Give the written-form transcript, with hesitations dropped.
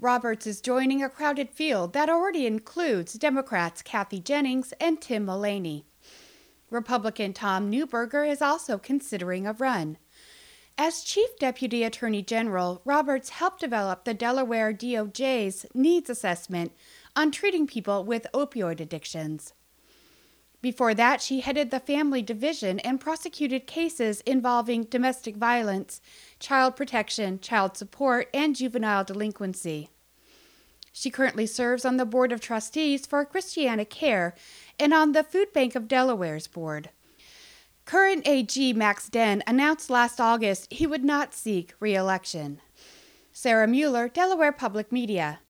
Roberts is joining a crowded field that already includes Democrats Kathy Jennings and Tim Mullaney. Republican Tom Neuberger is also considering a run. As Chief Deputy Attorney General, Roberts helped develop the Delaware DOJ's needs assessment on treating people with opioid addictions. Before that, she headed the Family Division and prosecuted cases involving domestic violence, child protection, child support, and juvenile delinquency. She currently serves on the Board of Trustees for Christiana Care and on the Food Bank of Delaware's board. Current AG Max Den announced last August he would not seek re-election. Sarah Mueller, Delaware Public Media.